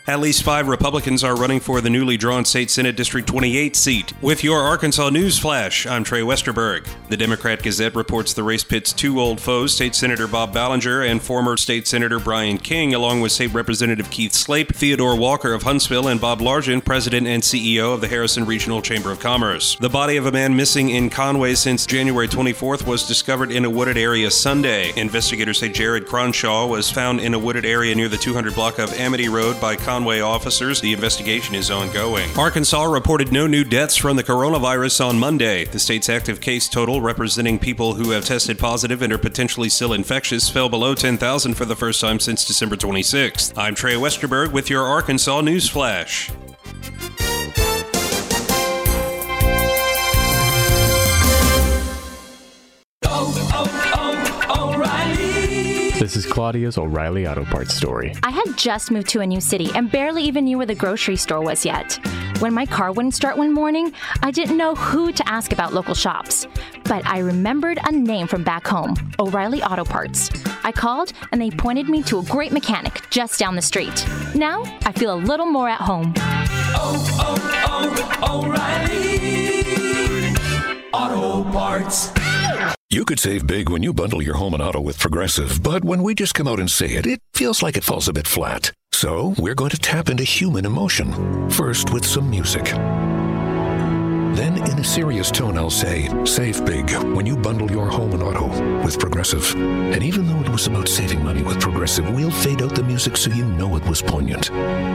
At least 5 Republicans are running for the newly drawn State Senate District 28 seat. With your Arkansas News Flash, I'm Trey Westerberg. The Democrat Gazette reports the race pits 2 old foes, State Senator Bob Ballinger and former State Senator Brian King, along with State Representative Keith Slape, Theodore Walker of Huntsville, and Bob Largent, President and CEO of the Harrison Regional Chamber of Commerce. The body of a man missing in Conway since January 24th was discovered in a wooded area Sunday. Investigators say Jared Cronshaw was found in a wooded area near the 200 block of Amity Road by Conway officers. The investigation is ongoing. Arkansas reported no new deaths from the coronavirus on Monday. The state's active case total, representing people who have tested positive and are potentially still infectious, fell below 10,000 for the first time since December 26th. I'm Trey Westerberg with your Arkansas News Flash. This is Claudia's O'Reilly Auto Parts story. I had just moved to a new city and barely even knew where the grocery store was yet. When my car wouldn't start one morning, I didn't know who to ask about local shops. But I remembered a name from back home, O'Reilly Auto Parts. I called and they pointed me to a great mechanic just down the street. Now I feel a little more at home. O'Reilly Auto Parts. You could save big when you bundle your home and auto with Progressive, but when we just come out and say it, it feels like it falls a bit flat. So we're going to tap into human emotion, first with some music. Then in a serious tone, I'll say, save big when you bundle your home and auto with Progressive. And even though it was about saving money with Progressive, we'll fade out the music so you know it was poignant.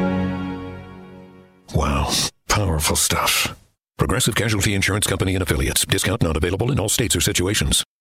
Wow, powerful stuff. Progressive Casualty Insurance Company and Affiliates. Discount not available in all states or situations.